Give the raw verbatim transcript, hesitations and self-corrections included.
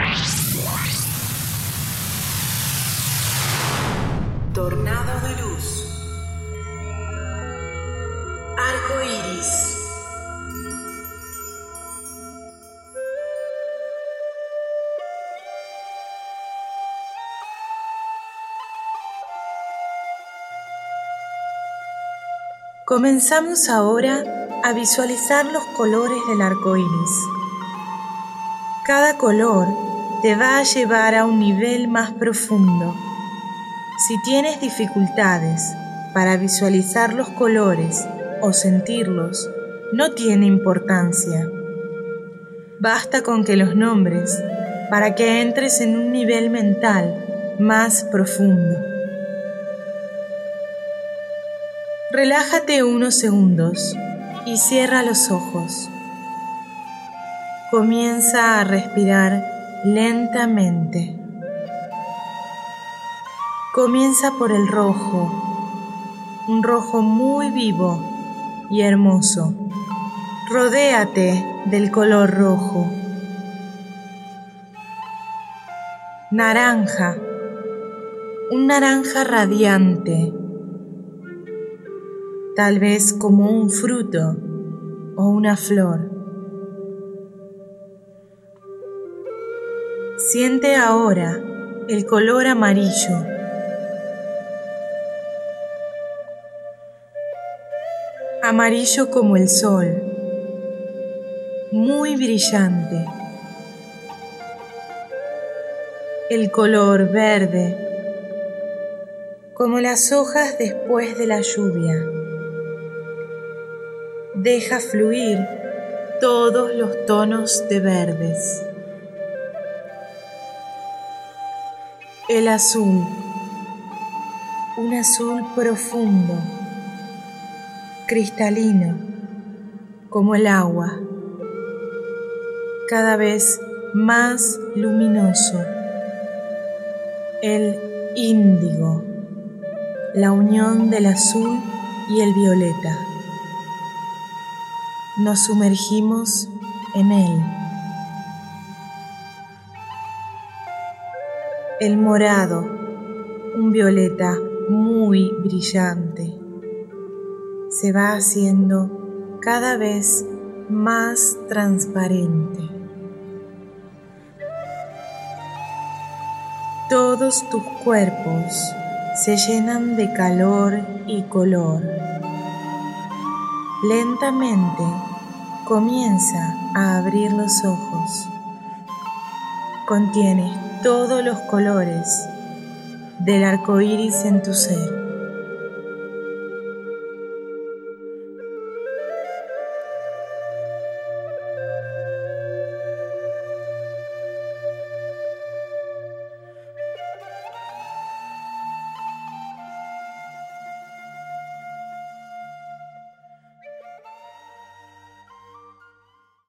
Tornado de luz. Arco iris. Comenzamos ahora a visualizar los colores del arco iris. Cada color te va a llevar a un nivel más profundo. Si tienes dificultades para visualizar los colores o sentirlos, no tiene importancia. Basta con que los nombres para que entres en un nivel mental más profundo. Relájate unos segundos y cierra los ojos. Comienza a respirar lentamente. Comienza por el rojo, un rojo muy vivo y hermoso. Rodéate del color rojo. Naranja, un naranja radiante, tal vez como un fruto o una flor. Siente ahora el color amarillo. Amarillo como el sol, muy brillante. El color verde, como las hojas después de la lluvia. Deja fluir todos los tonos de verdes. El azul, un azul profundo, cristalino, como el agua, cada vez más luminoso. El índigo, la unión del azul y el violeta. Nos sumergimos en él. El morado, un violeta muy brillante, se va haciendo cada vez más transparente. Todos tus cuerpos se llenan de calor y color. Lentamente comienza a abrir los ojos. Contienes todos los colores del arco iris en tu ser.